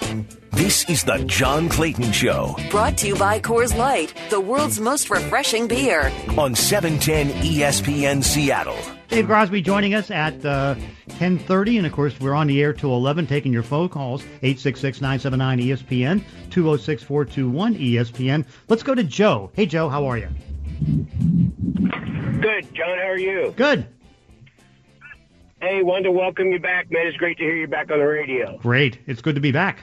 This is the John Clayton Show. Brought to you by Coors Light, the world's most refreshing beer. On 710 ESPN Seattle. Dave Crosby joining us at 10:30, and of course we're on the air till 11, taking your phone calls, 866-979-ESPN, 206-421-ESPN. Let's go to Joe. Hey, Joe, how are you? Good, John. How are you? Good. Hey, wanted to welcome you back, man. It's great to hear you back on the radio. Great. It's good to be back.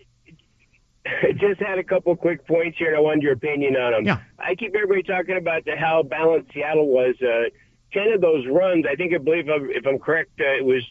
Just had a couple quick points here, and I wanted your opinion on them. Yeah. I keep everybody talking about how balanced Seattle was. 10 of those runs, I believe if I'm correct, it was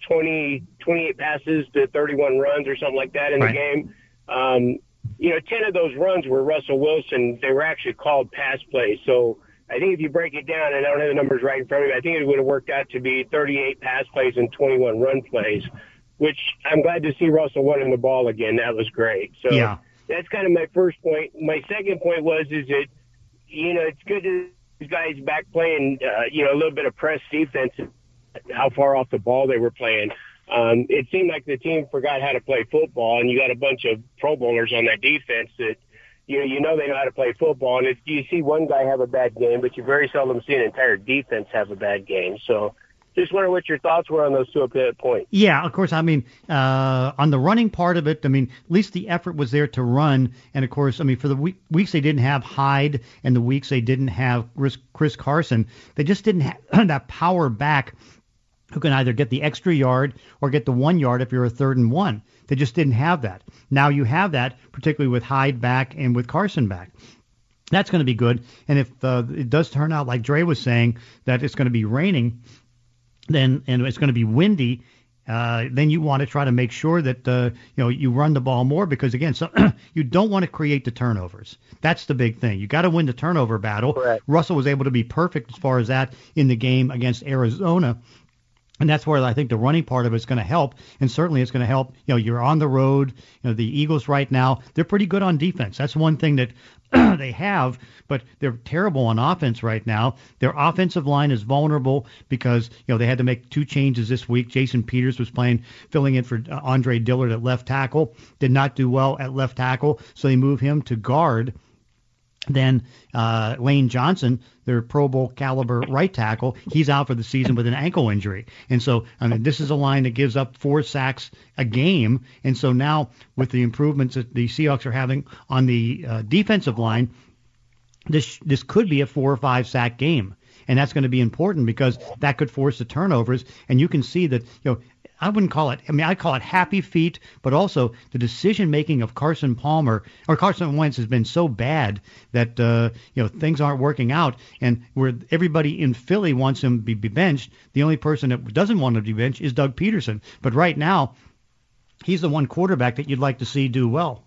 28 passes to 31 runs or something like that in the game. 10 of those runs were Russell Wilson. They were actually called pass plays. So I think if you break it down, and I don't have the numbers right in front of me, I think it would have worked out to be 38 pass plays and 21 run plays, which I'm glad to see Russell winning the ball again. That was great. So yeah. That's kind of my first point. My second point is that, it's good to these guys back playing, a little bit of press defense, how far off the ball they were playing. It seemed like the team forgot how to play football, and you got a bunch of Pro Bowlers on that defense that, they know how to play football. And you see one guy have a bad game, but you very seldom see an entire defense have a bad game. So just wonder what your thoughts were on those two points. Yeah, of course. On the running part of it, at least the effort was there to run. And, of course, for the weeks they didn't have Hyde and the weeks they didn't have Chris Carson, they just didn't have that power back who can either get the extra yard or get the 1 yard if you're a 3rd and 1. They just didn't have that. Now you have that, particularly with Hyde back and with Carson back. That's going to be good. And if it does turn out, like Dre was saying, that it's going to be raining, and it's going to be windy, then you want to try to make sure that you run the ball more, because again, you don't want to create the turnovers. That's the big thing. You got to win the turnover battle. Correct. Russell was able to be perfect as far as that in the game against Arizona. And that's where I think the running part of it's going to help, and certainly it's going to help. You're on the road. The Eagles right now, they're pretty good on defense. That's one thing that they have, but they're terrible on offense right now. Their offensive line is vulnerable because they had to make 2 changes this week. Jason Peters was filling in for Andre Dillard at left tackle. Did not do well at left tackle, so they move him to guard. Then Lane Johnson, their Pro Bowl caliber right tackle, he's out for the season with an ankle injury. And so, this is a line that gives up 4 sacks a game. And so now with the improvements that the Seahawks are having on the defensive line, this could be a 4 or 5 sack game. And that's going to be important because that could force the turnovers. And you can see that, I wouldn't call it, I call it happy feet, but also the decision-making of Carson Wentz has been so bad that, things aren't working out. And where everybody in Philly wants him to be benched, the only person that doesn't want him to be benched is Doug Peterson. But right now, he's the one quarterback that you'd like to see do well.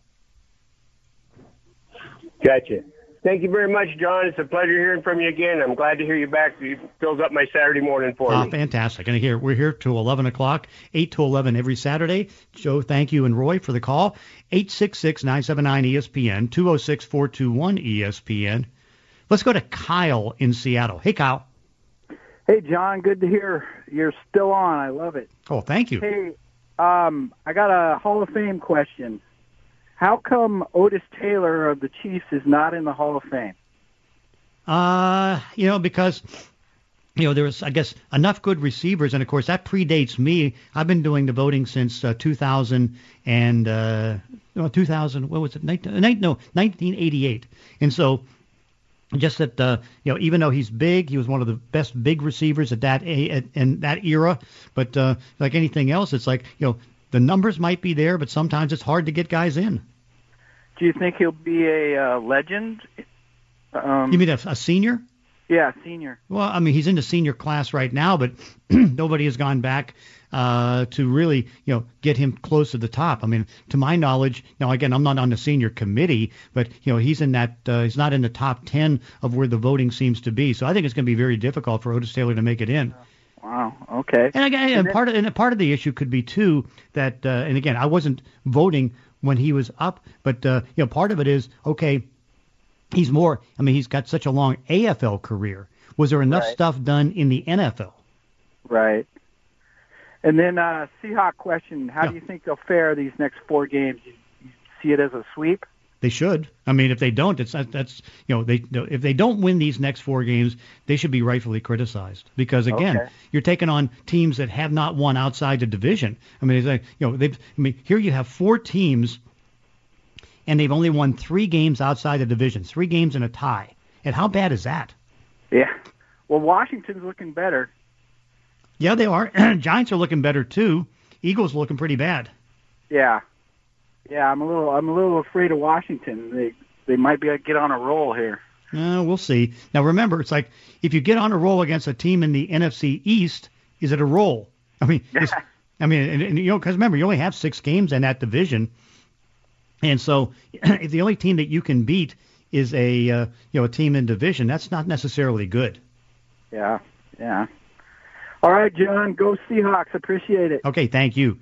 Gotcha. Thank you very much, John. It's a pleasure hearing from you again. I'm glad to hear you back. It fills up my Saturday morning for me. Fantastic. And we're here till 11 o'clock, 8 to 11 every Saturday. Joe, thank you, and Roy for the call. 866-979-ESPN, 206-421-ESPN. Let's go to Kyle in Seattle. Hey, Kyle. Hey, John. Good to hear you're still on. I love it. Oh, thank you. Hey, I got a Hall of Fame question. How come Otis Taylor of the Chiefs is not in the Hall of Fame? Because, there was, I guess, enough good receivers. And, of course, that predates me. I've been doing the voting since 2000 and, 2000, what was it? 1988. And so just that, even though he's big, he was one of the best big receivers in that era. But like anything else, it's like, the numbers might be there, but sometimes it's hard to get guys in. Do you think he'll be a legend? You mean a senior? Yeah, senior. Well, he's in the senior class right now, but nobody has gone back to really, get him close to the top. To my knowledge, now again, I'm not on the senior committee, but he's in that he's not in the top 10 of where the voting seems to be. So I think it's going to be very difficult for Otis Taylor to make it in. Wow. Okay. And again, part of the issue could be too that, and again, I wasn't voting when he was up, but part of it is okay. He's more. He's got such a long AFL career. Was there enough stuff done in the NFL? Right. And then Seahawk question: how do you think they'll fare these next 4 games? You see it as a sweep? They should. I mean, if they don't, if they don't win these next 4 games, they should be rightfully criticized because again, you're taking on teams that have not won outside the division. I mean, it's like, here you have 4 teams, and they've only won 3 games outside the division, 3 games and a tie. And how bad is that? Yeah. Well, Washington's looking better. Yeah, they are. Giants are looking better too. Eagles looking pretty bad. Yeah. Yeah, I'm a little afraid of Washington. They might get on a roll here. We'll see. Now remember, it's like if you get on a roll against a team in the NFC East, is it a roll? I mean, because remember, you only have 6 games in that division, and so if the only team that you can beat is a team in division, that's not necessarily good. Yeah. All right, John, go Seahawks. Appreciate it. Okay, thank you.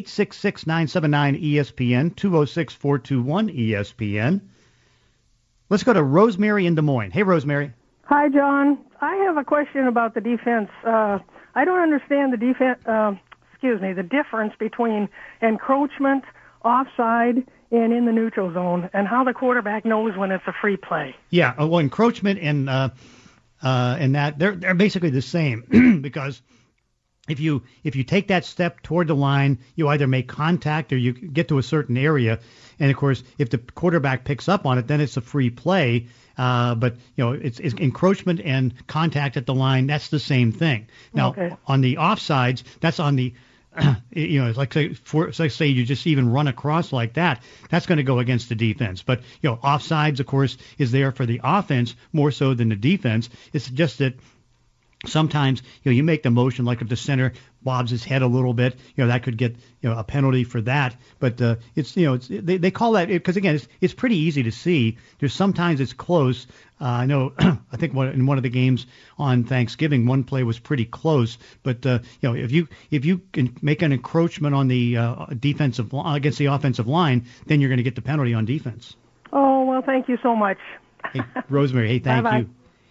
866-979-ESPN, 206-421-ESPN. Let's go to Rosemary in Des Moines. Hey, Rosemary. Hi, John. I have a question about the defense. I don't understand the the difference between encroachment, offside, and in the neutral zone, and how the quarterback knows when it's a free play. Yeah, well, encroachment and that they're basically the same because if you take that step toward the line, you either make contact or you get to a certain area, and of course, if the quarterback picks up on it, then it's a free play. But it's encroachment and contact at the line. That's the same thing. Now, on the offsides, that's on the it's like say you just even run across like that. That's going to go against the defense. But offsides, of course, is there for the offense more so than the defense. It's just that sometimes you make the motion like if the center bobs his head a little bit, that could get a penalty for that. But they call that because again it's pretty easy to see. There's sometimes it's close. I know I think in one of the games on Thanksgiving, one play was pretty close. But if you can make an encroachment on the defensive against the offensive line, then you're going to get the penalty on defense. Oh well, thank you so much. Hey, Rosemary, hey, thank you.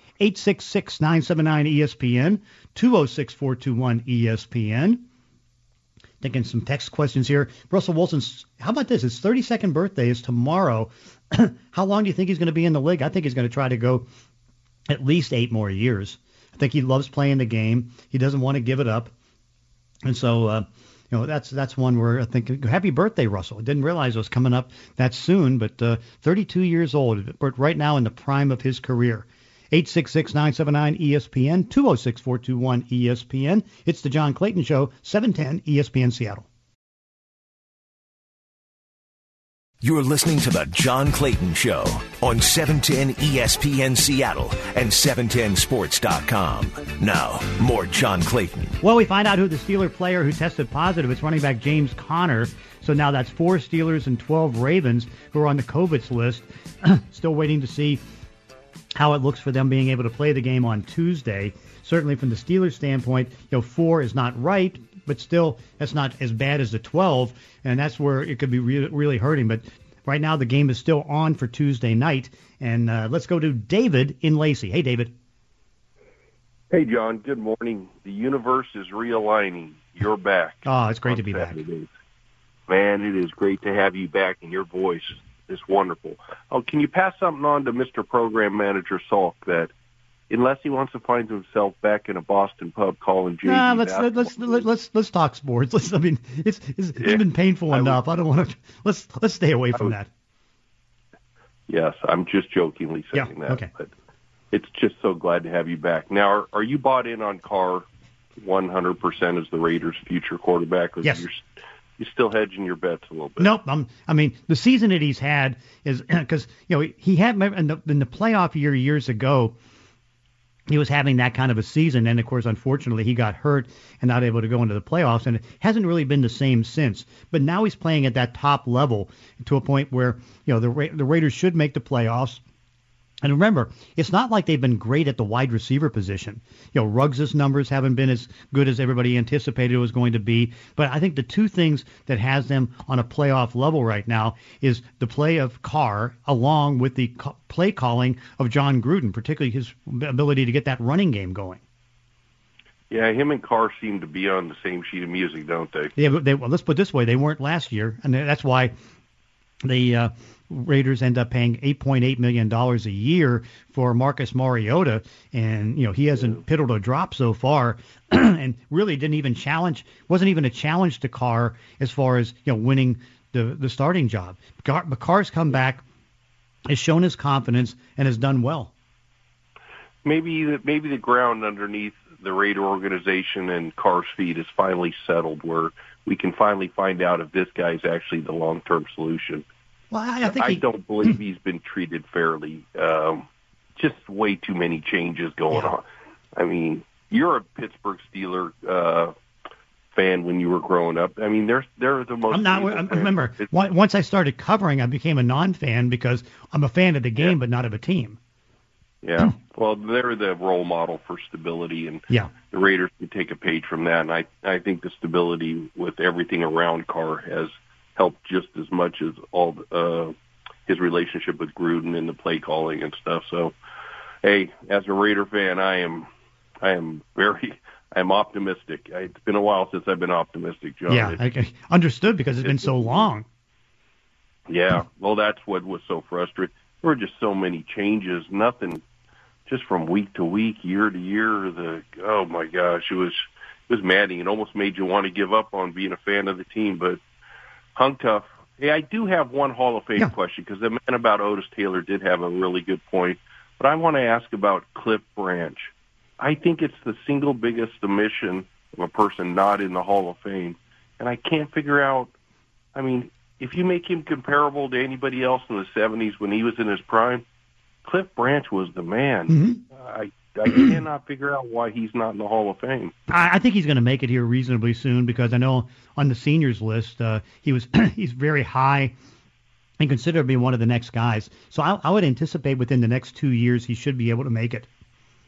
866-979-ESPN, 206-421-ESPN. Taking some text questions here. Russell Wilson's, how about this? His 32nd birthday is tomorrow. How long do you think he's going to be in the league? I think he's going to try to go at least 8 more years. I think he loves playing the game. He doesn't want to give it up. And so, that's one where I think, happy birthday, Russell. I didn't realize it was coming up that soon, but 32 years old, but right now in the prime of his career. 866-979-ESPN, 206-421-ESPN. It's the John Clayton Show, 710 ESPN Seattle. You're listening to the John Clayton Show on 710 ESPN Seattle and 710sports.com. Now, more John Clayton. Well, we find out who the Steeler player who tested positive. It's running back James Conner. So now that's 4 Steelers and 12 Ravens who are on the COVID list. Still waiting to see how it looks for them being able to play the game on Tuesday. Certainly from the Steelers' standpoint, 4 is not right, but still that's not as bad as the 12, and that's where it could be really hurting. But right now the game is still on for Tuesday night, and let's go to David in Lacey. Hey, David. Hey, John. Good morning. The universe is realigning. You're back. Oh, it's great to be Saturdays. Back. Man, it is great to have you back, and your voice is wonderful. Oh, can you pass something on to Mr. Program Manager Salk that unless he wants to find himself back in a Boston pub calling JV let's talk sports. It's been painful enough. I don't want to. Let's stay away from that. Yes, I'm just jokingly saying that. Okay. But it's just so glad to have you back. Now, are you bought in on Carr 100% as the Raiders' future quarterback? Or yes. You're still hedging your bets a little bit. Nope. The season that he's had is because he had in the playoff years ago. He was having that kind of a season, and of course, unfortunately, he got hurt and not able to go into the playoffs, and it hasn't really been the same since. But now he's playing at that top level to a point where the Raiders should make the playoffs. And remember, it's not like they've been great at the wide receiver position. Ruggs' numbers haven't been as good as everybody anticipated it was going to be. But I think the two things that has them on a playoff level right now is the play of Carr along with the play calling of John Gruden, particularly his ability to get that running game going. Yeah, him and Carr seem to be on the same sheet of music, don't they? Yeah, well, let's put it this way. They weren't last year, and that's why the Raiders end up paying $8.8 million a year for Marcus Mariota, and he hasn't piddled a drop so far, and really wasn't even a challenge to Carr as far as winning the starting job. But Carr's come back, has shown his confidence, and has done well. Maybe the ground underneath the Raider organization and Carr's feet is finally settled, where we can finally find out if this guy is actually the long-term solution. Well, I don't believe he's been treated fairly. Just way too many changes going on. I mean, you're a Pittsburgh Steeler fan when you were growing up. I mean, they're the most. Remember, once I started covering, I became a non-fan because I'm a fan of the game, but not of a team. Yeah, well, they're the role model for stability, and the Raiders can take a page from that. And I think the stability with everything around Carr has helped just as much as all his relationship with Gruden and the play calling and stuff. So, hey, as a Raider fan, I am optimistic. It's been a while since I've been optimistic, John. Yeah, I understood because it's been so long. Yeah, well, that's what was so frustrating. There were just so many changes, nothing, just from week to week, year to year. Oh my gosh, it was maddening. It almost made you want to give up on being a fan of the team, but hung tough. Hey, I do have one Hall of Fame question, because the man about Otis Taylor did have a really good point, but I want to ask about Cliff Branch. I think it's the single biggest omission of a person not in the Hall of Fame, and I can't figure out, I mean, if you make him comparable to anybody else in the 70s when he was in his prime, Cliff Branch was the man. Mm-hmm. I cannot figure out why he's not in the Hall of Fame. I think he's going to make it here reasonably soon, because I know on the seniors list he's very high and considered to be one of the next guys. So I would anticipate within the next 2 years he should be able to make it.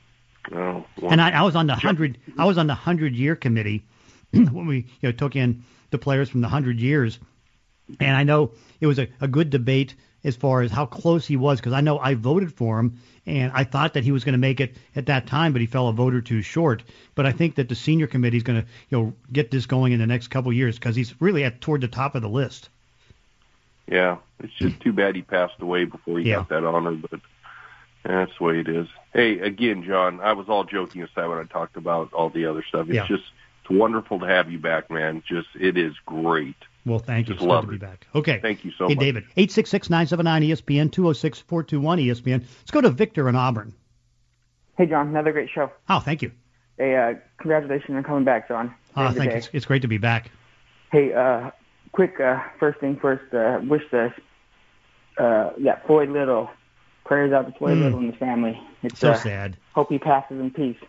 Oh, well, and I was on the 100-year committee when we took in the players from the 100 years, and I know it was a good debate as far as how close he was, because I know I voted for him, and I thought that he was going to make it at that time, but he fell a vote or two short. But I think that the senior committee is going to get this going in the next couple of years, because he's really toward the top of the list. Yeah, it's just too bad he passed away before he got that honor, but that's the way it is. Hey, again, John, I was all joking aside when I talked about all the other stuff. It's wonderful to have you back, man. It is great. Well, thank you. It's good to be back. Okay. Thank you so much. Hey, David, 866-979-ESPN, 206-421-ESPN. Let's go to Victor in Auburn. Hey, John, another great show. Oh, thank you. Hey, congratulations on coming back, John. Thank you. It's great to be back. Hey, quick, first thing first, wish that Floyd Little, prayers out to Floyd Little and his family. It's so sad. Hope he passes in peace.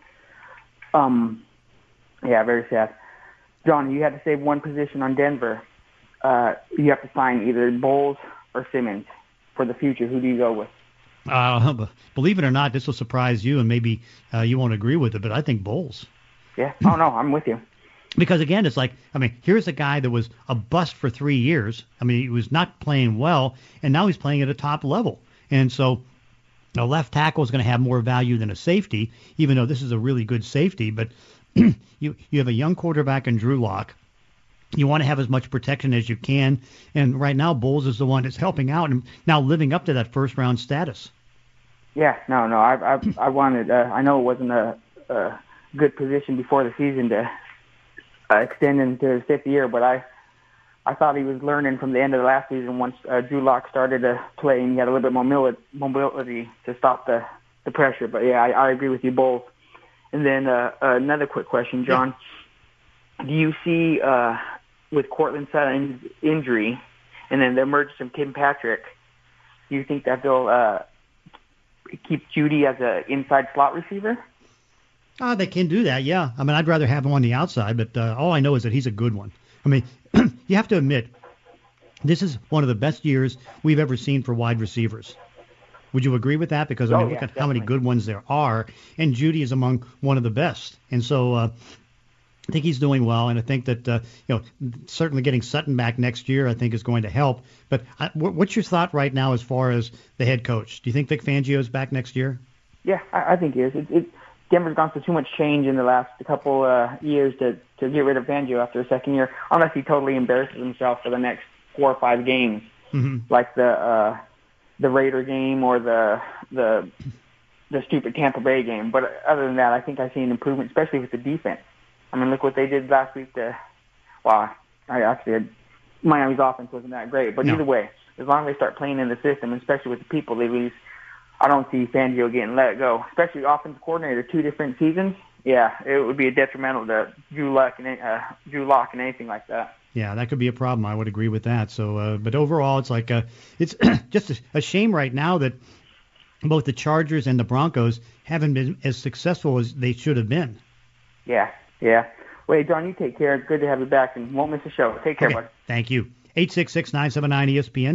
Yeah, very sad. John, you had to save one position on Denver. You have to sign either Bowles or Simmons for the future. Who do you go with? Believe it or not, this will surprise you, and maybe you won't agree with it, but I think Bowles. Yeah. Oh, no, I'm with you. Because, again, it's like, here's a guy that was a bust for 3 years. He was not playing well, and now he's playing at a top level. And so a left tackle is going to have more value than a safety, even though this is a really good safety. But you have a young quarterback in Drew Lock. You want to have as much protection as you can. And right now, Bowles is the one that's helping out and now living up to that first-round status. Yeah, no. I wanted. I know it wasn't a good position before the season to extend into his fifth year, but I thought he was learning from the end of the last season once Drew Lock started to play and he had a little bit more mobility to stop the pressure. But, yeah, I agree with you both. And then another quick question, John. Yeah. Do you see, with Cortland Sutton's injury and then the emergence of Tim Patrick, do you think that they'll keep Judy as an inside slot receiver? They can do that, yeah. I'd rather have him on the outside, but all I know is that he's a good one. You have to admit, this is one of the best years we've ever seen for wide receivers. Would you agree with that? Because, look at definitely how many good ones there are, and Judy is among one of the best. And so I think he's doing well, and I think that, certainly getting Sutton back next year I think is going to help. But what's your thought right now as far as the head coach? Do you think Vic Fangio is back next year? Yeah, I think he is. Denver's gone through too much change in the last couple years to get rid of Fangio after a second year, unless he totally embarrasses himself for the next 4 or 5 games. like the Raider game or the stupid Tampa Bay game. But other than that, I think I see an improvement, especially with the defense. I mean, look what they did last week. Miami's offense wasn't that great, but either way, as long as they start playing in the system, especially with the people they lose, I don't see Fangio getting let go, especially offensive coordinator, 2 different seasons. Yeah, it would be detrimental to Drew Lock and anything like that. Yeah, that could be a problem. I would agree with that. So, but overall, it's like it's just a shame right now that both the Chargers and the Broncos haven't been as successful as they should have been. Yeah. Well, John, you take care. It's good to have you back, and won't miss the show. Take care, okay. Bud. Thank you. 866-979-ESPN,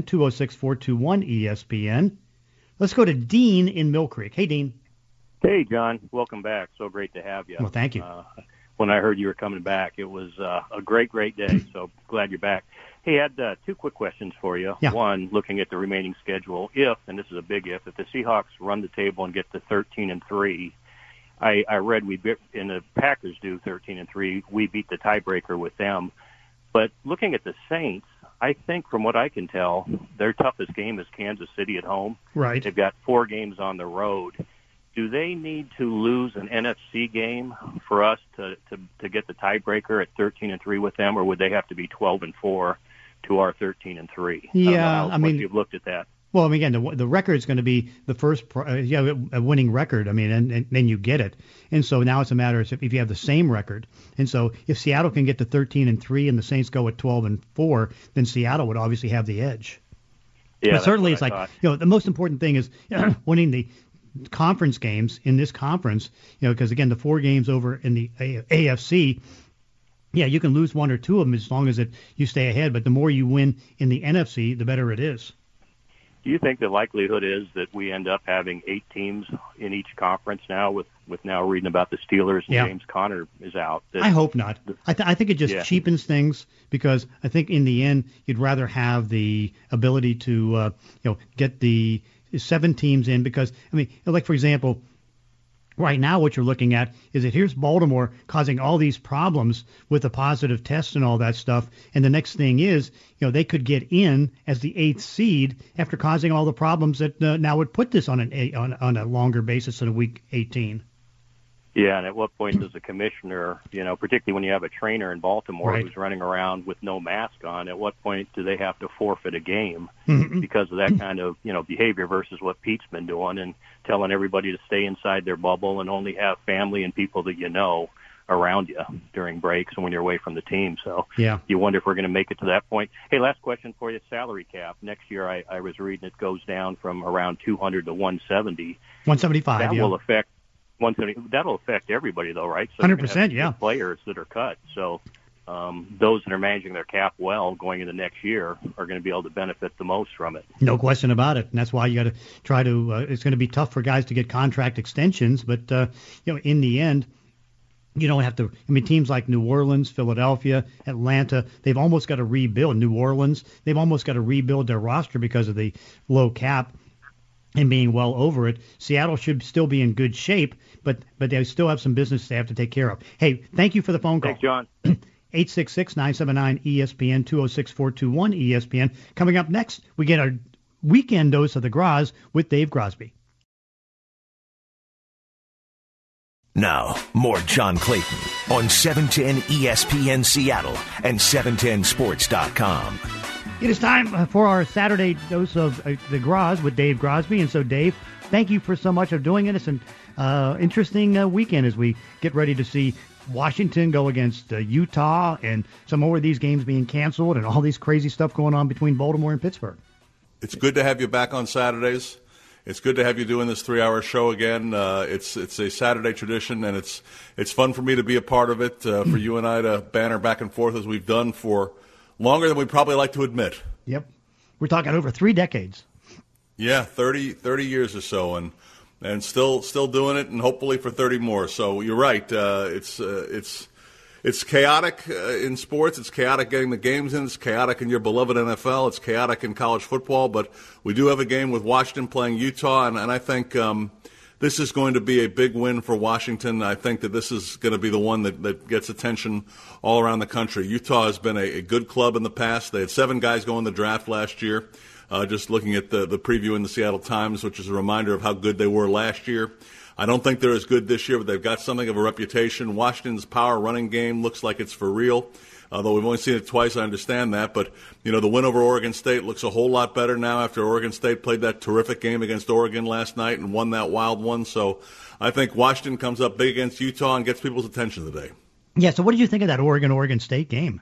206-421-ESPN. Let's go to Dean in Mill Creek. Hey, Dean. Hey, John. Welcome back. So great to have you. Well, thank you. When I heard you were coming back, it was a great day. So glad you're back. Hey, I had 2 quick questions for you. Yeah. One, looking at the remaining schedule, if, and this is a big if the Seahawks run the table and get to 13-3, I read and the Packers do 13-3, we beat the tiebreaker with them. But looking at the Saints, I think from what I can tell, their toughest game is Kansas City at home. Right. They've got 4 games on the road. Do they need to lose an NFC game for us to get the tiebreaker at 13-3 with them, or would they have to be 12-4 to our 13-3? Yeah, I mean, you've looked at that. Well, I mean, again, the record is going to be the first, a winning record. I mean, and then you get it. And so now it's a matter of if you have the same record. And so if Seattle can get to 13-3 and the Saints go at 12-4, then Seattle would obviously have the edge. Yeah, but certainly it's like, the most important thing is winning the conference games in this conference, because again, the 4 games over in the AFC, yeah, you can lose 1 or 2 of them as long as you stay ahead. But the more you win in the NFC, the better it is. Do you think the likelihood is that we end up having 8 teams in each conference now with now reading about the Steelers and James Conner is out? I hope not. I think it just cheapens things, because I think in the end you'd rather have the ability to get the 7 teams in, because, I mean, like, for example, right now what you're looking at is that here's Baltimore causing all these problems with the positive tests and all that stuff, and the next thing is, they could get in as the 8th seed after causing all the problems that now would put this on a longer basis than week 18. Yeah, and at what point does the commissioner, particularly when you have a trainer in Baltimore who's running around with no mask on, at what point do they have to forfeit a game because of that kind of, behavior versus what Pete's been doing and telling everybody to stay inside their bubble and only have family and people that around you during breaks and when you're away from the team. So you wonder if we're going to make it to that point. Hey, last question for you, salary cap. Next year I was reading it goes down from around 200 to 170. 175, That will affect 170. That'll affect everybody, though, right? So 100%, yeah. Players that are cut. So those that are managing their cap well going into next year are going to be able to benefit the most from it. No question about it. And that's why you got to try to it's going to be tough for guys to get contract extensions. But, in the end, you don't have to. I mean, teams like New Orleans, Philadelphia, Atlanta, they've almost got to rebuild. New Orleans, they've almost got to rebuild their roster because of the low cap and being well over it. Seattle should still be in good shape, but they still have some business they have to take care of. Hey, thank you for the phone call. Thanks, John. 866-979-ESPN, 206-421-ESPN. Coming up next, we get our weekend dose of the Graz with Dave Grosby. Now, more John Clayton on 710 ESPN Seattle and 710sports.com. It is time for our Saturday dose of the Graz with Dave Grosby. And so, Dave, thank you for so much of doing it. It's an interesting weekend as we get ready to see Washington go against Utah and some more of these games being canceled and all these crazy stuff going on between Baltimore and Pittsburgh. It's good to have you back on Saturdays. It's good to have you doing this 3-hour show again. It's a Saturday tradition, and it's fun for me to be a part of it, for you and I to banter back and forth as we've done for longer than we'd probably like to admit. Yep. We're talking over 3 decades. Yeah, 30 years or so, and still doing it, and hopefully for 30 more. So you're right. It's chaotic in sports. It's chaotic getting the games in. It's chaotic in your beloved NFL. It's chaotic in college football. But we do have a game with Washington playing Utah, and I think this this is going to be a big win for Washington. I think that this is going to be the one that gets attention all around the country. Utah has been a good club in the past. They had 7 guys go in the draft last year. Just looking at the preview in the Seattle Times, which is a reminder of how good they were last year. I don't think they're as good this year, but they've got something of a reputation. Washington's power running game looks like it's for real. Although we've only seen it twice, I understand that. But, the win over Oregon State looks a whole lot better now after Oregon State played that terrific game against Oregon last night and won that wild one. So I think Washington comes up big against Utah and gets people's attention today. Yeah, so what did you think of that Oregon State game?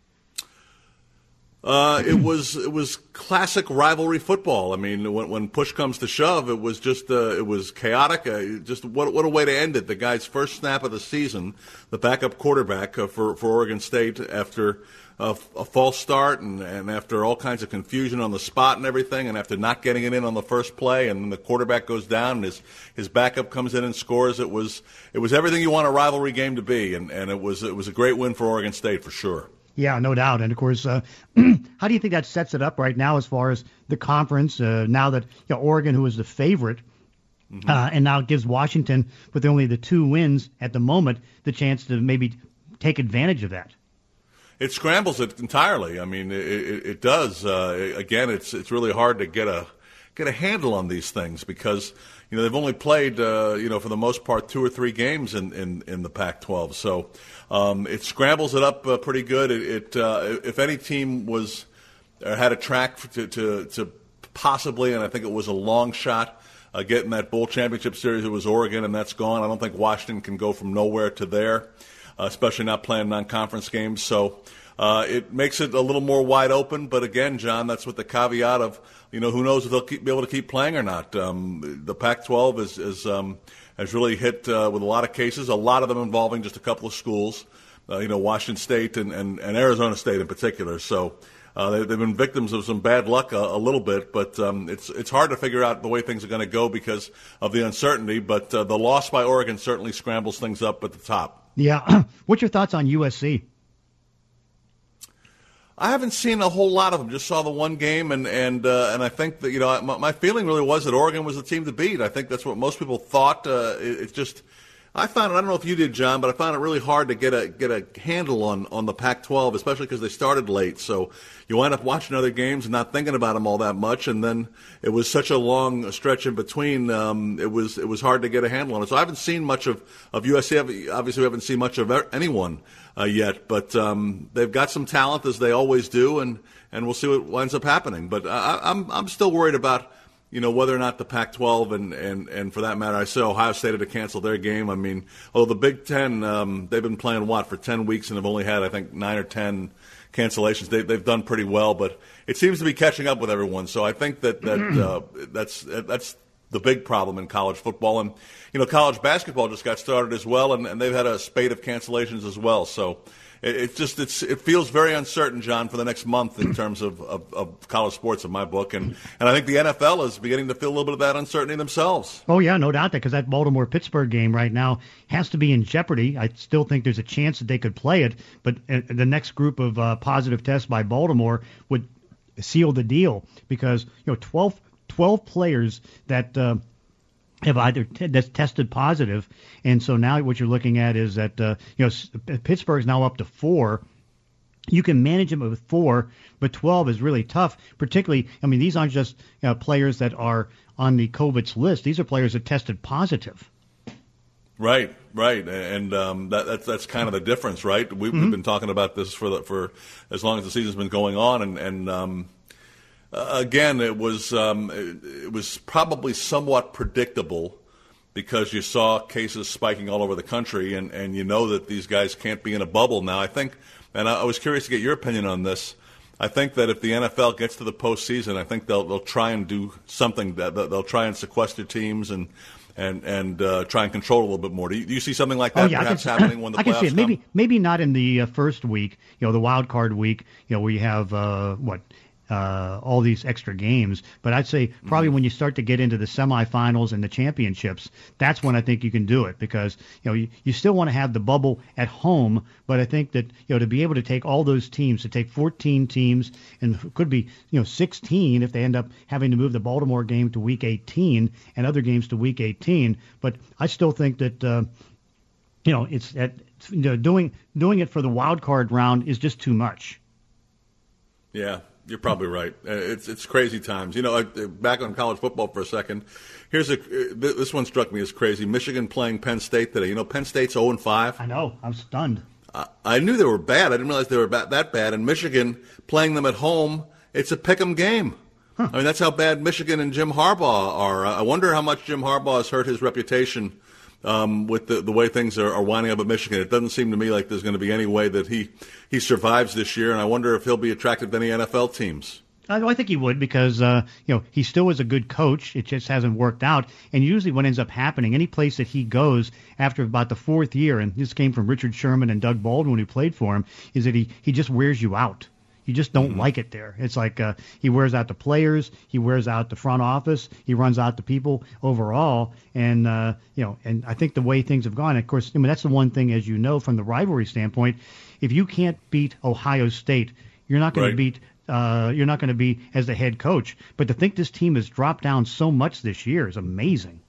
It was classic rivalry football. I mean, when push comes to shove, it was just it was chaotic. Just what a way to end it. The guy's first snap of the season, the backup quarterback for Oregon State after a false start and after all kinds of confusion on the spot and everything, and after not getting it in on the first play, and then the quarterback goes down and his backup comes in and scores. It was everything you want a rivalry game to be, and it was a great win for Oregon State for sure. Yeah, no doubt. And, of course, how do you think that sets it up right now as far as the conference, now that Oregon, who is the favorite, and now gives Washington, with only the 2 wins at the moment, the chance to maybe take advantage of that? It scrambles it entirely. I mean, it does. Again, it's really hard to get a handle on these things because they've only played for the most part 2 or 3 games in the Pac-12. So it scrambles it up pretty good. If any team had a track to possibly, and I think it was a long shot, getting that bowl championship series, it was Oregon, and that's gone. I don't think Washington can go from nowhere to there, especially not playing non-conference games. So it makes it a little more wide open. But again, John, that's with the caveat of, who knows if they'll be able to keep playing or not. The Pac-12 has really hit with a lot of cases, a lot of them involving just a couple of schools, Washington State and Arizona State in particular. So they've been victims of some bad luck a little bit, but it's hard to figure out the way things are going to go because of the uncertainty. But the loss by Oregon certainly scrambles things up at the top. Yeah. What's your thoughts on USC? I haven't seen a whole lot of them. Just saw the one game, and I think that my feeling really was that Oregon was the team to beat. I think that's what most people thought. It's just I found it. I don't know if you did, John, but I found it really hard to get a handle on the Pac-12, especially because they started late. So you wind up watching other games and not thinking about them all that much, and then it was such a long stretch in between. It was hard to get a handle on it. So I haven't seen much of USC. Obviously, we haven't seen much of anyone yet, but they've got some talent as they always do, and we'll see what winds up happening. But I'm still worried about whether or not the Pac-12 and for that matter, I saw Ohio State had to cancel their game. I mean, the Big Ten, they've been playing for 10 weeks and have only had, I think, 9 or 10 cancellations. They've done pretty well, but it seems to be catching up with everyone. So I think that's the big problem in college football. And, college basketball just got started as well, and they've had a spate of cancellations as well. So it feels very uncertain, John, for the next month in terms of college sports in my book. And I think the NFL is beginning to feel a little bit of that uncertainty themselves. Oh, yeah, no doubt, because that Baltimore-Pittsburgh game right now has to be in jeopardy. I still think there's a chance that they could play it, but the next group of positive tests by Baltimore would seal the deal because, 12 players that have either that's tested positive, and so now what you're looking at is that Pittsburgh's now up to 4. You can manage them with 4, but 12 is really tough. Particularly, I mean, these aren't just players that are on the COVID's list; these are players that tested positive. Right, and that's kind of the difference, right? We've been talking about this for as long as the season's been going on, and again, it was probably somewhat predictable because you saw cases spiking all over the country, and that these guys can't be in a bubble now. I think, and I was curious to get your opinion on this. I think that if the NFL gets to the postseason, I think they'll try and do something. That they'll try and sequester teams and try and control a little bit more. Do you see something like that perhaps happening when the playoffs come? I can see it. Maybe not in the first week, the wild card week, where you have all these extra games. But I'd say probably when you start to get into the semifinals and the championships, that's when I think you can do it, because you still want to have the bubble at home. But I think that to be able to take all those teams, to take 14 teams, and it could be 16 if they end up having to move the Baltimore game to week 18 and other games to week 18. But I still think that it's doing it for the wild card round is just too much. Yeah, you're probably right. It's crazy times. Back on college football for a second. This one struck me as crazy. Michigan playing Penn State today. Penn State's 0-5. I know. I'm stunned. I knew they were bad. I didn't realize they were that bad. And Michigan playing them at home, it's a pick'em game. Huh. I mean, that's how bad Michigan and Jim Harbaugh are. I wonder how much Jim Harbaugh has hurt his reputation with the way things are winding up at Michigan. It doesn't seem to me like there's going to be any way that he survives this year, and I wonder if he'll be attractive to any NFL teams. I think he would, because he still is a good coach. It just hasn't worked out. And usually what ends up happening, any place that he goes after about the fourth year, and this came from Richard Sherman and Doug Baldwin who played for him, is that he just wears you out. You just don't like it there. It's like he wears out the players, he wears out the front office, he runs out the people overall, and and I think the way things have gone, of course, that's the one thing, as you know, from the rivalry standpoint, if you can't beat Ohio State, you're not going to beat. You're not going to be as the head coach. But to think this team has dropped down so much this year is amazing.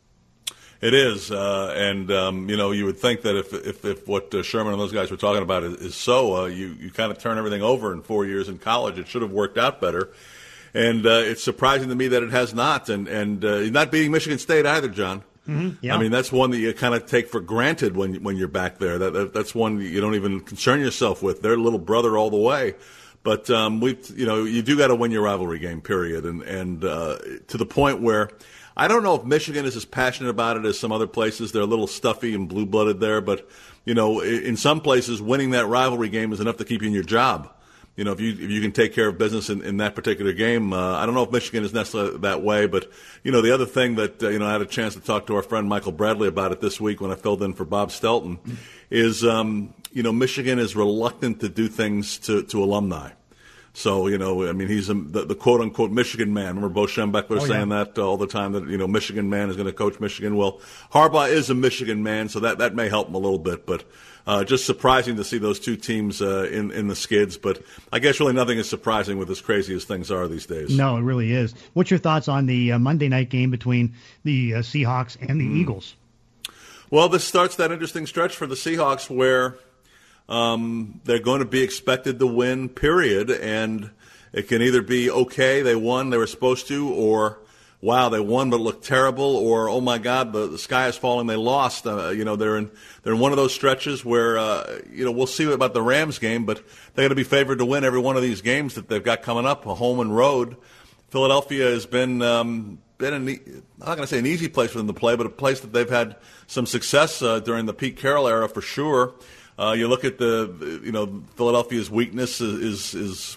It is, and you would think that if what Sherman and those guys were talking about is so, you kind of turn everything over in 4 years in college. It should have worked out better, and it's surprising to me that it has not. And not beating Michigan State either, John. Mm-hmm. Yeah. I mean, that's one that you kind of take for granted when you're back there. That's one you don't even concern yourself with. They're little brother all the way. But you do got to win your rivalry game, period, and to the point where I don't know if Michigan is as passionate about it as some other places. They're a little stuffy and blue-blooded there, but in some places, winning that rivalry game is enough to keep you in your job. If you can take care of business in that particular game, I don't know if Michigan is necessarily that way, but the other thing that I had a chance to talk to our friend Michael Bradley about it this week when I filled in for Bob Stelton is Michigan is reluctant to do things to alumni. So, he's the quote-unquote Michigan man. Remember Bo Schembechler saying that all the time, that, Michigan man is going to coach Michigan. Well, Harbaugh is a Michigan man, so that may help him a little bit. But just surprising to see those two teams in the skids. But I guess really nothing is surprising with as crazy as things are these days. No, it really is. What's your thoughts on the Monday night game between the Seahawks and the Eagles? Well, this starts that interesting stretch for the Seahawks where they're going to be expected to win, period, and it can either be, okay, they won, they were supposed to, or, wow, they won but looked terrible, or, oh, my God, the sky is falling, they lost. They're in one of those stretches where, we'll see about the Rams game, but they're going to be favored to win every one of these games that they've got coming up, a home and road. Philadelphia has been I'm not going to say an easy place for them to play, but a place that they've had some success during the Pete Carroll era for sure. You look at Philadelphia's weakness is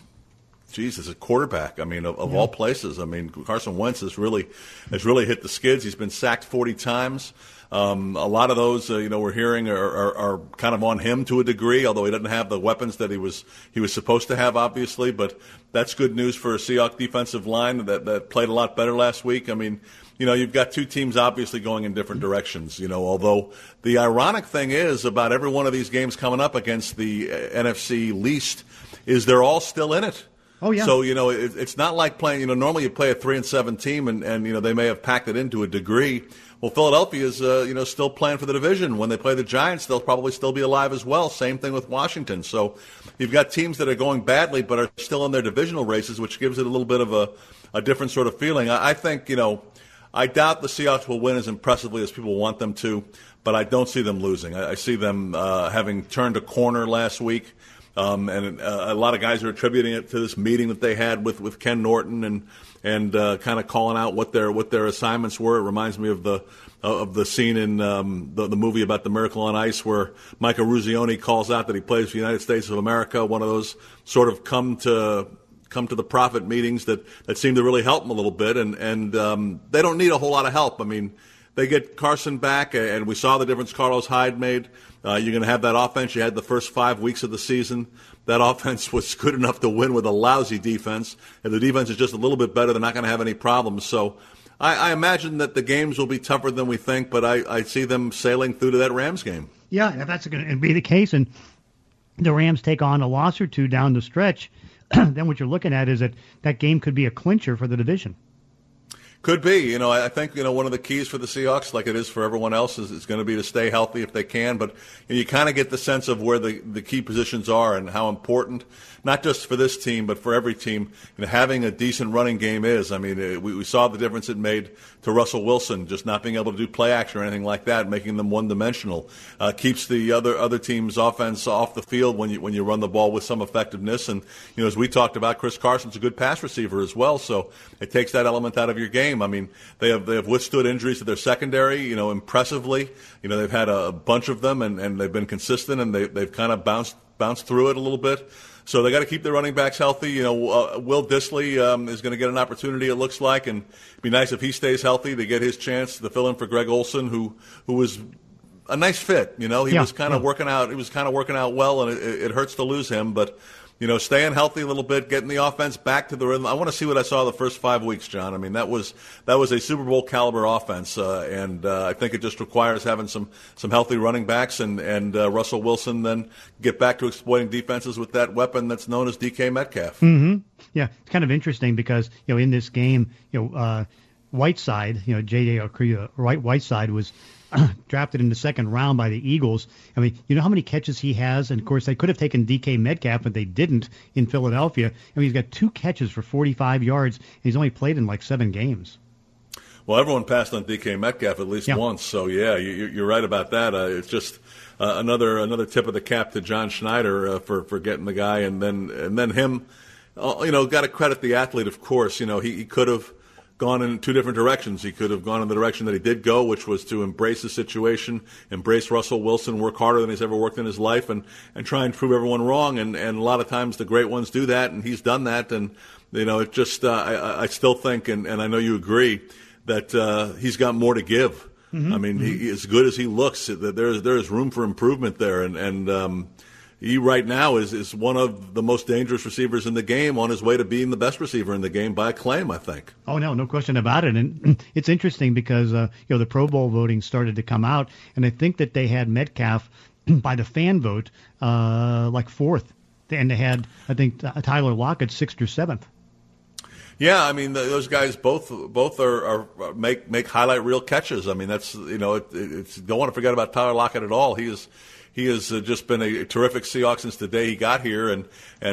a quarterback. I mean, of all places. I mean, Carson Wentz has really hit the skids. He's been sacked 40 times. A lot of those, we're hearing are kind of on him to a degree, although he doesn't have the weapons that he was supposed to have, obviously. But that's good news for a Seahawks defensive line that played a lot better last week. I mean, you've got two teams obviously going in different directions, although the ironic thing is about every one of these games coming up against the NFC least is they're all still in it. Oh, yeah. So, it's not like playing, normally you play a 3-7 team and they may have packed it in to a degree. Well, Philadelphia is, still playing for the division. When they play the Giants, they'll probably still be alive as well. Same thing with Washington. So you've got teams that are going badly but are still in their divisional races, which gives it a little bit of a different sort of feeling. I think, I doubt the Seahawks will win as impressively as people want them to, but I don't see them losing. I see them having turned a corner last week, and a lot of guys are attributing it to this meeting that they had with Ken Norton and kind of calling out what their assignments were. It reminds me of the scene in the movie about the Miracle on Ice where Micah Ruzioni calls out that he plays for the United States of America, one of those sort of come to the prophet meetings that seem to really help them a little bit, and they don't need a whole lot of help. I mean, they get Carson back, and we saw the difference Carlos Hyde made. You're going to have that offense. You had the first 5 weeks of the season. That offense was good enough to win with a lousy defense. If the defense is just a little bit better, they're not going to have any problems. So I imagine that the games will be tougher than we think, but I see them sailing through to that Rams game. Yeah, if that's going to be the case, and the Rams take on a loss or two down the stretch, then what you're looking at is that game could be a clincher for the division. Could be. I think, one of the keys for the Seahawks, like it is for everyone else, is going to be to stay healthy if they can. But you kind of get the sense of where the key positions are and how important, not just for this team, but for every team, having a decent running game is. I mean, we saw the difference it made to Russell Wilson, just not being able to do play action or anything like that, making them one-dimensional. Keeps the other team's offense off the field when you run the ball with some effectiveness. And, as we talked about, Chris Carson's a good pass receiver as well, so it takes that element out of your game. I mean, they have withstood injuries to their secondary, impressively. They've had a bunch of them, and they've been consistent, and they've kind of bounced through it a little bit. So they got to keep their running backs healthy. Will Dissly is going to get an opportunity, it looks like, and it'd be nice if he stays healthy to get his chance to fill in for Greg Olsen, who was a nice fit. He was kind of working out. He was kind of working out well, and it hurts to lose him, but. Staying healthy a little bit, getting the offense back to the rhythm. I want to see what I saw the first 5 weeks, John. I mean, that was a Super Bowl caliber offense, and I think it just requires having some healthy running backs and Russell Wilson then get back to exploiting defenses with that weapon that's known as DK Metcalf. Mm-hmm. Yeah, it's kind of interesting because in this game, Whiteside, J.J. Whiteside was drafted in the second round by the Eagles. I mean, you know how many catches he has? And, of course, they could have taken DK Metcalf, but they didn't in Philadelphia. I mean, he's got 2 catches for 45 yards, and he's only played in like 7 games. Well, everyone passed on DK Metcalf at least once, so, yeah, you're right about that. It's just another tip of the cap to John Schneider for getting the guy, and then him, got to credit the athlete, of course. He could have gone in 2 different directions. He could have gone in the direction that he did go, which was to embrace the situation, embrace Russell Wilson, work harder than he's ever worked in his life, and try and prove everyone wrong. And a lot of times the great ones do that, and he's done that. And, it just I still think, and I know you agree, that he's got more to give. Mm-hmm. I mean, he, as good as he looks, there's room for improvement there. And he right now is one of the most dangerous receivers in the game, on his way to being the best receiver in the game by a claim, I think. Oh, no question about it. And it's interesting because, the Pro Bowl voting started to come out, and I think that they had Metcalf by the fan vote like 4th. And they had, I think, Tyler Lockett 6th or 7th. Yeah, I mean, those guys both are make highlight reel catches. I mean, that's, it's don't want to forget about Tyler Lockett at all. He has just been a terrific Seahawk since the day he got here, and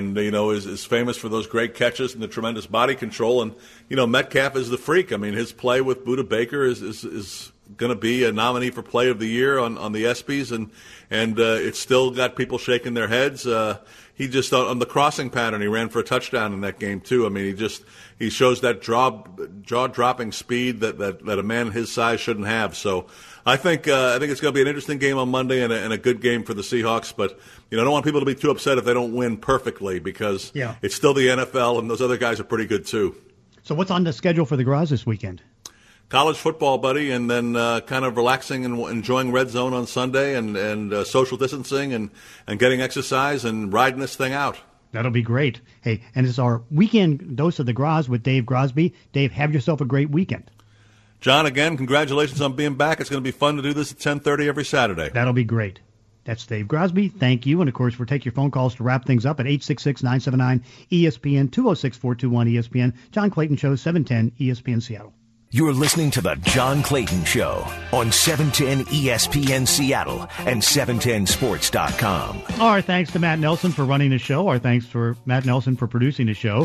is famous for those great catches and the tremendous body control. And Metcalf is the freak. I mean, his play with Budda Baker is going to be a nominee for Play of the Year on the ESPYs, and it's still got people shaking their heads. He just on the crossing pattern, he ran for a touchdown in that game too. I mean, he shows that jaw-dropping speed that a man his size shouldn't have. So I think it's going to be an interesting game on Monday and a good game for the Seahawks. But I don't want people to be too upset if they don't win perfectly, because it's still the NFL, and those other guys are pretty good too. So what's on the schedule for the Graz this weekend? College football, buddy, and then kind of relaxing and enjoying Red Zone on Sunday, and social distancing and getting exercise and riding this thing out. That'll be great. Hey, and it's our weekend dose of the Graz with Dave Grosby. Dave, have yourself a great weekend. John, again, congratulations on being back. It's going to be fun to do this at 10:30 every Saturday. That'll be great. That's Dave Grosby. Thank you. And, of course, we'll take your phone calls to wrap things up at 866-979-ESPN, 206-421-ESPN. John Clayton Show, 710 ESPN Seattle. You're listening to The John Clayton Show on 710 ESPN Seattle and 710sports.com. Our thanks to Matt Nelson for running the show. Our thanks for Matt Nelson for producing the show.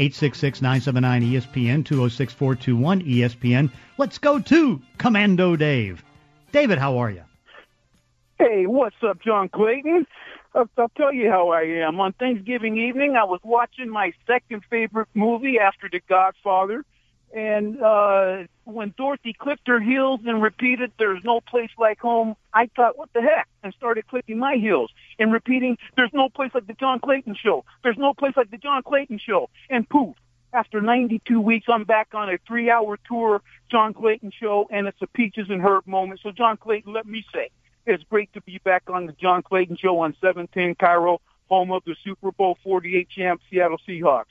866-979-ESPN, 206-421-ESPN. Let's go to Commando Dave. David, how are you? Hey, what's up, John Clayton? I'll tell you how I am. On Thanksgiving evening, I was watching my second favorite movie after The Godfather. And when Dorothy clicked her heels and repeated, "There's no place like home," I thought, what the heck? And started clicking my heels and repeating, "There's no place like the John Clayton Show. There's no place like the John Clayton Show." And poof, After 92 weeks, I'm back on a 3-hour tour, John Clayton Show, and it's a Peaches and Herb moment. So, John Clayton, let me say, it's great to be back on the John Clayton Show on 710 Cairo, home of the Super Bowl 48 champ Seattle Seahawks.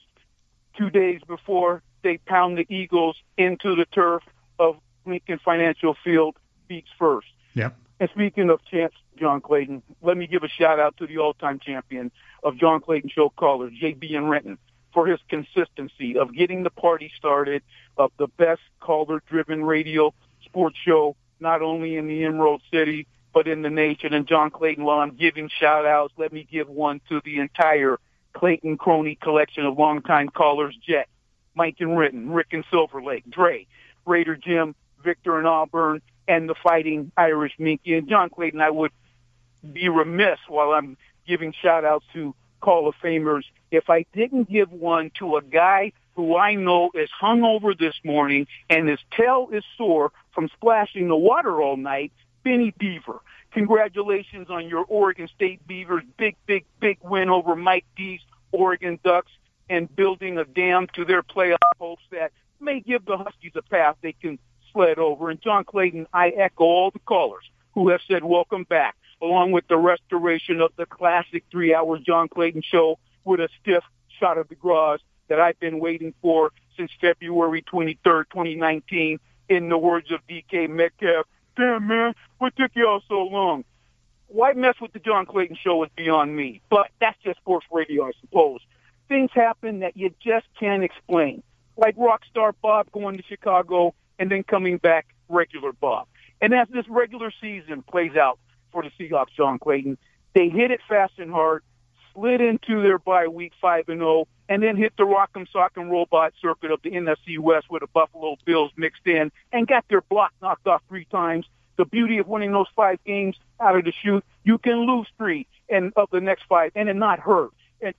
2 days before they pound the Eagles into the turf of Lincoln Financial Field, beats first. Yep. And speaking of champs, John Clayton, let me give a shout-out to the all-time champion of John Clayton Show callers, J.B. and Renton, for his consistency of getting the party started, of the best caller-driven radio sports show, not only in the Emerald City, but in the nation. And John Clayton, while I'm giving shout-outs, let me give one to the entire Clayton Crony collection of longtime callers, Jet, Mike and Renton, Rick and Silver Lake, Dre, Raider Jim, Victor and Auburn, and the Fighting Irish Minky. And John Clayton, I would be remiss while I'm giving shout-outs to Hall of Famers if I didn't give one to a guy who I know is hungover this morning and his tail is sore from splashing the water all night, Benny Beaver. Congratulations on your Oregon State Beavers' big win over Mike D's Oregon Ducks and building a dam to their playoff hopes that may give the Huskies a path they can sled over. And John Clayton, I echo all the callers who have said welcome back, along with the restoration of the classic 3-hour John Clayton Show with a stiff shot of the gras that I've been waiting for since February 23rd, 2019. In the words of DK Metcalf, damn, man, what took y'all so long? Why mess with the John Clayton Show is beyond me, but that's just sports radio, I suppose. Things happen that you just can't explain, like rock star Bob going to Chicago and then coming back regular Bob. And as this regular season plays out for the Seahawks, John Clayton, they hit it fast and hard, slid into their bye week 5-0, and then hit the rock'em sock'em robot circuit of the NFC West with the Buffalo Bills mixed in and got their block knocked off 3 times. The beauty of winning those 5 games out of the chute, you can lose 3 of the next 5 and it not hurt. And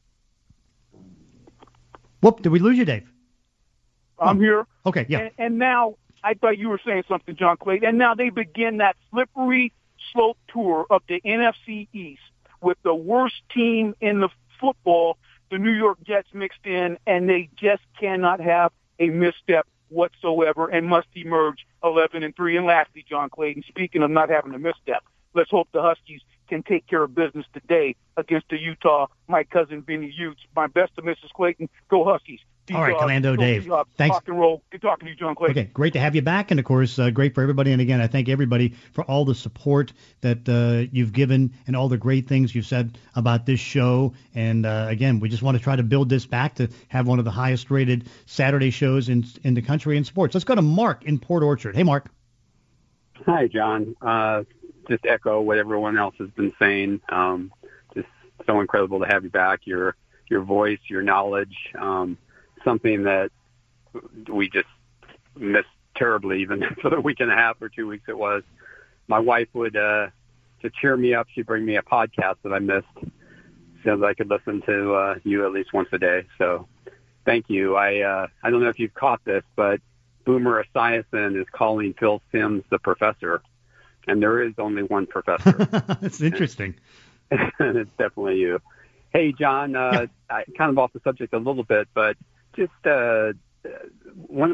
whoop, did we lose you, Dave? I'm here. Okay, yeah. And now, I thought you were saying something, John Clayton, and now they begin that slippery slope tour of the NFC East with the worst team in the football, the New York Jets, mixed in, and they just cannot have a misstep whatsoever and must emerge 11-3. And lastly, John Clayton, speaking of not having a misstep, let's hope the Huskies can take care of business today against the Utah, my cousin Vinny Utes. My best to Mrs. Clayton. Go Huskies. All right, Commando Dave. Thanks. Rock and roll. Good talking to you, John Clayton. Okay, great to have you back, and of course, great for everybody. And again, I thank everybody for all the support that you've given and all the great things you've said about this show. And again, we just want to try to build this back to have one of the highest-rated Saturday shows in the country in sports. Let's go to Mark in Port Orchard. Hey, Mark. Hi, John. Just echo what everyone else has been saying. Just so incredible to have you back. Your voice, your knowledge. Something that we just missed terribly, even for the week and a half or 2 weeks it was. My wife would, to cheer me up, she'd bring me a podcast that I missed so that I could listen to you at least once a day. So thank you. I don't know if you've caught this, but Boomer Esiason is calling Phil Simms the professor, and there is only one professor. That's interesting. And it's definitely you. Hey, John, I kind of off the subject a little bit, but just one of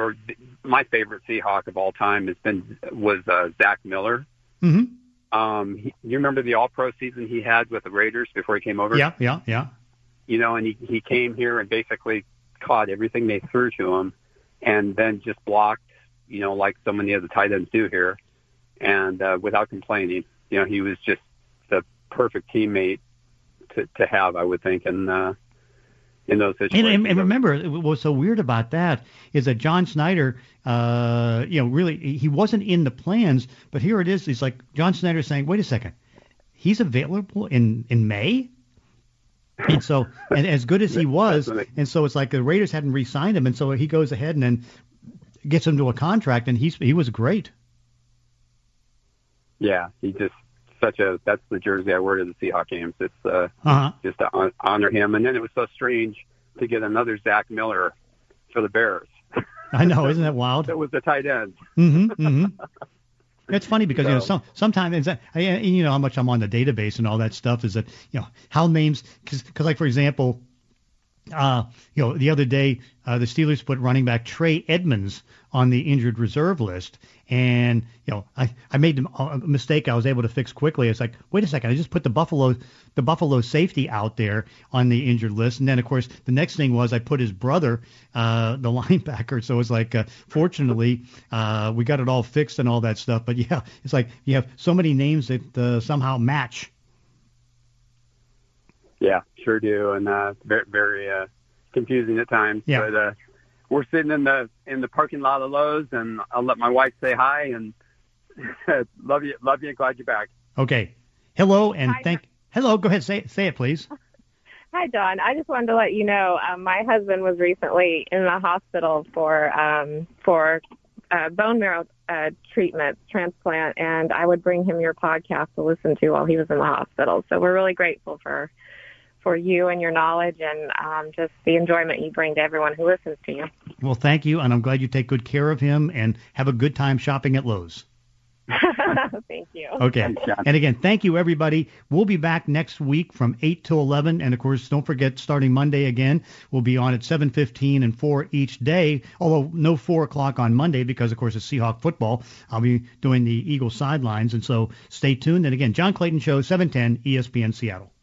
my favorite Seahawk of all time was Zach Miller. Mm-hmm. You remember the All-Pro season he had with the Raiders before he came over? Yeah. You know, and he came here and basically caught everything they threw to him, and then just blocked, you know, like so many of the tight ends do here, and without complaining. You know, he was just the perfect teammate to have, I would think, in those situations. And remember, what was so weird about that is that John Snyder, really, he wasn't in the plans, but here it is. It's like John Snyder saying, wait a second, he's available in May? And so, and as good as he was, and so it's like the Raiders hadn't re-signed him, and so he goes ahead and then gets him to a contract, and he was great. Yeah, he just that's the jersey I wear to the Seahawks games. It's just to honor him. And then it was so strange to get another Zach Miller for the Bears. I know, isn't that wild? That was the tight end. Mm-hmm. It's funny because sometimes you know how much I'm on the database and all that stuff is that how names because like for example The other day, the Steelers put running back Trey Edmonds on the injured reserve list. And, I made a mistake I was able to fix quickly. It's like, wait a second, I just put the Buffalo safety out there on the injured list. And then, of course, the next thing was I put his brother, the linebacker. So it's like, fortunately, we got it all fixed and all that stuff. But, yeah, it's like you have so many names that somehow match. Yeah, sure do. And very, very confusing at times. Yeah. But we're sitting in the parking lot of Lowe's, and I'll let my wife say hi and love you, and glad you're back. Okay. Hello and hello. Go ahead, say it, please. Hi, John. I just wanted to let you know my husband was recently in the hospital for bone marrow treatment, transplant, and I would bring him your podcast to listen to while he was in the hospital. So we're really grateful for you and your knowledge and just the enjoyment you bring to everyone who listens to you. Well, thank you, and I'm glad you take good care of him and have a good time shopping at Lowe's. Thank you. Okay. Thanks, John. And again, thank you, everybody. We'll be back next week from 8 to 11. And, of course, don't forget, starting Monday again, we'll be on at 7:15 and 4 each day, although no 4 o'clock on Monday because, of course, it's Seahawk football. I'll be doing the Eagles sidelines. And so stay tuned. And, again, John Clayton Show, 710 ESPN Seattle.